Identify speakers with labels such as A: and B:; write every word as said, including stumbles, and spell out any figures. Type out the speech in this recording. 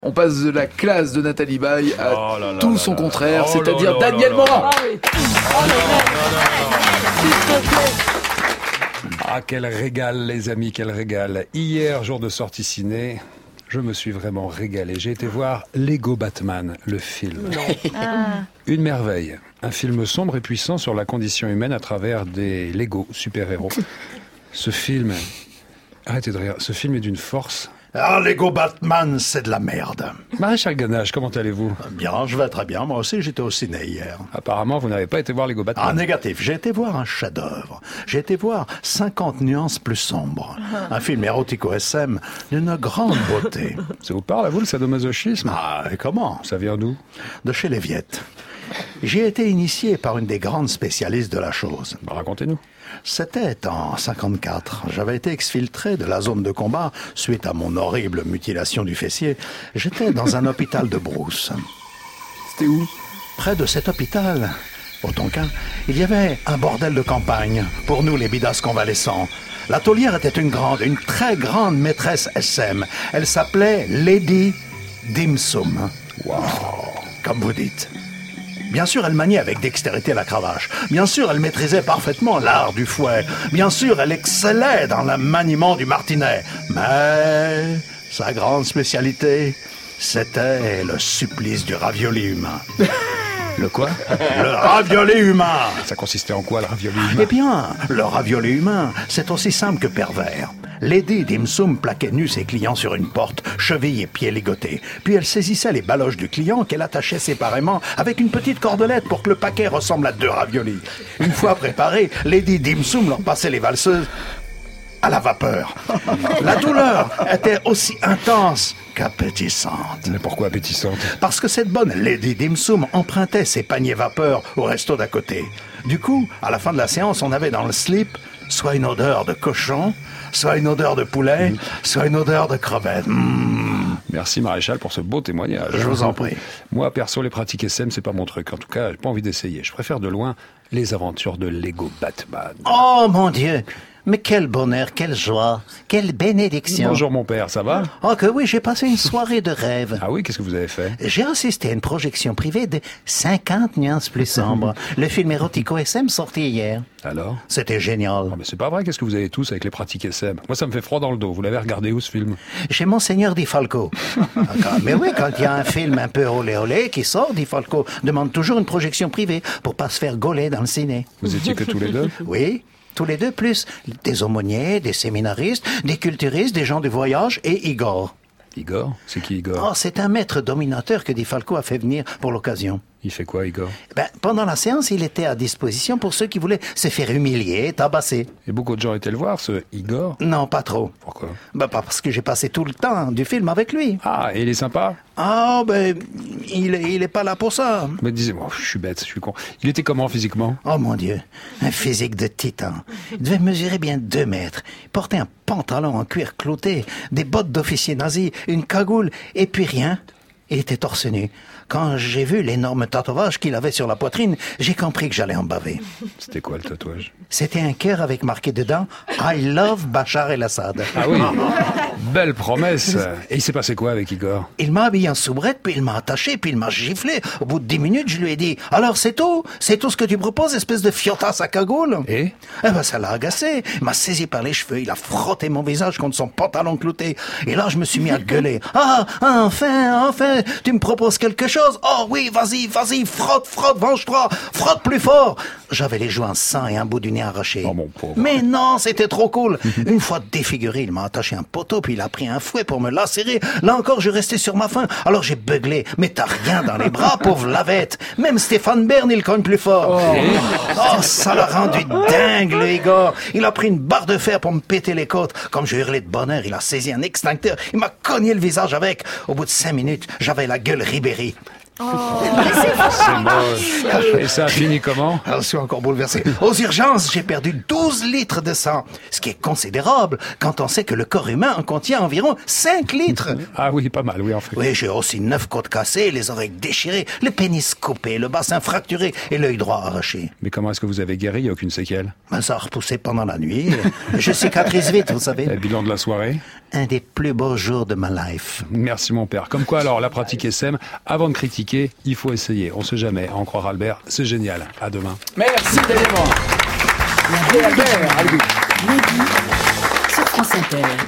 A: On passe de la classe de Nathalie Baye à
B: oh là là
A: tout
B: là
A: son
B: là
A: contraire,
B: là
A: c'est-à-dire
B: là là
A: Daniel
B: là
A: Morin.
B: là.
C: Ah oui. Oh le
B: Ah, quel régal, les amis, quel régal. Hier, jour de sortie ciné, je me suis vraiment régalé. J'ai été voir Lego Batman, le film.
C: Ah.
B: Une merveille. Un film sombre et puissant sur la condition humaine à travers des Lego super-héros. Ce film... Arrêtez de rire. Ce film est d'une force...
D: Ah, Lego Batman, c'est de la merde.
B: Maréchal Ganache, comment allez-vous?
D: Bien, je vais très bien. Moi aussi, j'étais au ciné hier.
B: Apparemment, vous n'avez pas été voir Lego Batman.
D: Ah, négatif. J'ai été voir un chef-d'œuvre. J'ai été voir cinquante nuances plus sombres. Un film érotico-S M d'une grande beauté.
B: Ça vous parle, à vous, le sadomasochisme?
D: Ah, et comment?
B: Ça vient d'où?
D: De chez les Viettes. J'y ai été initié par une des grandes spécialistes de la chose.
B: Bah, racontez-nous.
D: C'était en cinquante-quatre. J'avais été exfiltré de la zone de combat suite à mon horrible mutilation du fessier. J'étais dans un hôpital de brousse.
A: C'était où?
D: Près de cet hôpital, au Tonkin, il y avait un bordel de campagne pour nous les bidas convalescents. La taulière était une grande, une très grande maîtresse S M. Elle s'appelait Lady Dim Sum.
B: Wow.
D: Comme vous dites. Bien sûr, elle maniait avec dextérité la cravache. Bien sûr, elle maîtrisait parfaitement l'art du fouet. Bien sûr, elle excellait dans le maniement du martinet. Mais sa grande spécialité, c'était le supplice du ravioli humain.
B: Le quoi?
D: Le ravioli humain!
B: Ça consistait en quoi, le ravioli humain?
D: Eh bien, le ravioli humain, c'est aussi simple que pervers. Lady Dim Sum plaquait nu ses clients sur une porte, chevilles et pieds ligotés. Puis elle saisissait les baloches du client qu'elle attachait séparément avec une petite cordelette pour que le paquet ressemble à deux raviolis. Une fois préparés, Lady Dim Sum leur passait les valseuses à la vapeur. La douleur était aussi intense qu'appétissante.
B: Mais pourquoi appétissante?
D: Parce que cette bonne Lady Dim Sum empruntait ses paniers vapeur au resto d'à côté. Du coup, à la fin de la séance, on avait dans le slip soit une odeur de cochon, soit une odeur de poulet, mmh. soit une odeur de crevette. Mmh.
B: Merci Maréchal pour ce beau témoignage.
D: Je vous en prie.
B: Moi, perso, les pratiques S M, c'est pas mon truc. En tout cas, j'ai pas envie d'essayer. Je préfère de loin les aventures de Lego Batman.
E: Oh mon Dieu! Mais quel bonheur, quelle joie, quelle bénédiction.
B: Bonjour mon père, ça va?
E: Oh que oui, j'ai passé une soirée de rêve.
B: Ah oui, qu'est-ce que vous avez fait?
E: J'ai assisté à une projection privée de cinquante nuances plus sombres. Le film érotico-S M sorti hier.
B: Alors?
E: C'était génial.
B: Oh, mais c'est pas vrai, qu'est-ce que vous avez tous avec les pratiques S M? Moi, ça me fait froid dans le dos. Vous l'avez regardé où, ce film?
E: Chez Monseigneur Di Falco. Mais oui, quand il y a un film un peu olé olé qui sort, Di Falco demande toujours une projection privée pour pas se faire gauler dans le ciné.
B: Vous étiez que tous les deux?
E: Oui. Tous les deux, plus des aumôniers, des séminaristes, des culturistes, des gens du voyage et Igor.
B: Igor? C'est qui Igor?
E: Oh, c'est un maître dominateur que Di Falco a fait venir pour l'occasion.
B: Il fait quoi, Igor?
E: Ben, pendant la séance, il était à disposition pour ceux qui voulaient se faire humilier, tabasser.
B: Et beaucoup de gens étaient le voir, ce Igor?
E: Non, pas trop.
B: Pourquoi?
E: Ben, pas parce que j'ai passé tout le temps du film avec lui.
B: Ah, et il est sympa?
E: Ah, ben, il est, il est pas là pour ça.
B: Mais disez-moi, je suis bête, je suis con. Il était comment physiquement?
E: Oh mon Dieu, un physique de titan. Il devait mesurer bien deux mètres. Il portait un pantalon en cuir clouté, des bottes d'officier nazi, une cagoule, et puis rien. Il était torse nu. Quand j'ai vu l'énorme tatouage qu'il avait sur la poitrine, j'ai compris que j'allais en baver.
B: C'était quoi le tatouage?
E: C'était un cœur avec marqué dedans « I love Bachar el-Assad ».
B: Ah oui, belle promesse. Et il s'est passé quoi avec Igor?
E: Il m'a habillé en soubrette, puis il m'a attaché, puis il m'a giflé. Au bout de dix minutes, je lui ai dit « Alors c'est tout? C'est tout ce que tu proposes, espèce de fiotasse à cagoule ?»
B: Et?
E: Eh ben ça l'a agacé. Il m'a saisi par les cheveux, il a frotté mon visage contre son pantalon clouté. Et là, je me suis mis à gueuler « Ah, enfin, enfin, tu me proposes quelque chose? Oh oui, vas-y, vas-y, frotte, frotte, venge-toi, frotte plus fort !» J'avais les joues en sang et un bout du nez arraché.
B: Oh mon pauvre.
E: Mais non, c'était trop cool. Une fois défiguré, il m'a attaché un poteau, puis il a pris un fouet pour me lacérer. Là encore, je restais sur ma faim. Alors j'ai beuglé. Mais t'as rien dans les bras, pauvre lavette. Même Stéphane Bern, il cogne plus fort. Oh, oh ça l'a rendu dingue, le Igor. Il a pris une barre de fer pour me péter les côtes. Comme je hurlais de bonheur, il a saisi un extincteur. Il m'a cogné le visage avec. Au bout de cinq minutes, j'avais la gueule Ribéry.
C: Oh.
B: C'est moche. Et ça a fini comment?
E: Alors, je suis encore bouleversé. Aux urgences, j'ai perdu douze litres de sang. Ce qui est considérable quand on sait que le corps humain en contient environ cinq litres.
B: Ah oui, pas mal, oui, en fait.
E: Oui, j'ai aussi neuf côtes cassées, les oreilles déchirées, le pénis coupé, le bassin fracturé et l'œil droit arraché.
B: Mais comment est-ce que vous avez guéri? Il n'y a aucune séquelle?
E: Ben, ça a repoussé pendant la nuit. Je cicatrise vite, vous savez.
B: Le bilan de la soirée?
E: un des plus beaux jours de ma life.
B: Merci mon père. Comme quoi alors, la pratique est sème. Avant de critiquer, il faut essayer. On sait jamais. À en croire Albert, c'est génial. À demain.
A: Merci Daniel. Et Albert, allez.
F: Maggie sur France Inter.